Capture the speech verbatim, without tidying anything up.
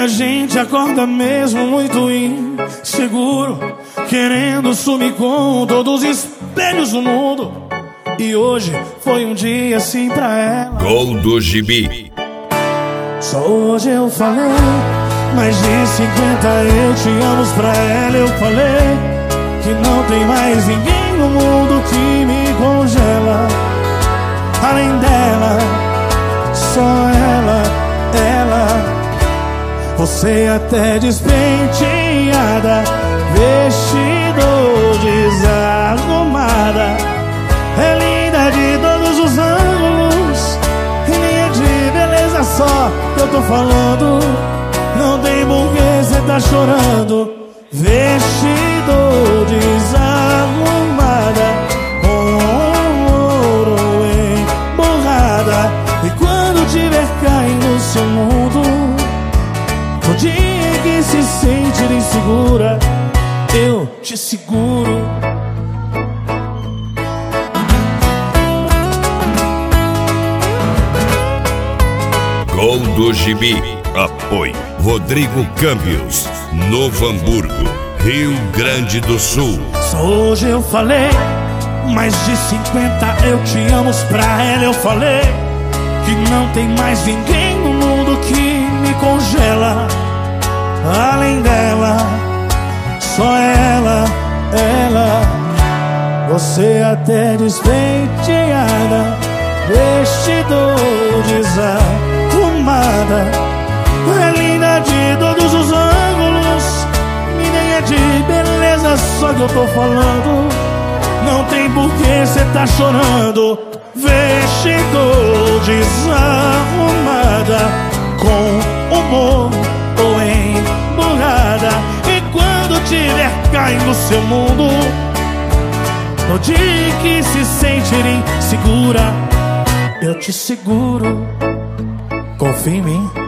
a gente acorda mesmo muito inseguro, querendo sumir com todos os espelhos do mundo. E hoje foi um dia assim pra ela. Gol do Gibi. Só hoje eu falei, mais de cinquenta eu te amo pra ela. Eu falei que não tem mais ninguém no mundo que me congela. Além dela, só ela, ela. Você até despenteada, vestido desarrumada, é linda de todos os ângulos, e nem é de beleza só que eu tô falando. Não tem porquê cê tá chorando. Vestido desarrumada, com ouro emborrada. E quando tiver caindo no seu mundo, no dia em que se sentir insegura, eu te seguro. Gol do Gibi. Apoio Rodrigo Câmbios, Novo Hamburgo, Rio Grande do Sul. Só hoje eu falei, mais de cinquenta eu te amo pra ela. Eu falei que não tem mais ninguém no mundo que me congela. Além dela, só ela, ela. Você até despenteada, vestido desarrumada, é linda de todos os ângulos, e nem é de beleza só que eu tô falando. Não tem porquê cê tá chorando. Vestido desarrumada, com humor ou emburrada. E quando tiver caindo no seu mundo, no dia que se sentir insegura, eu te seguro. Confia em mim.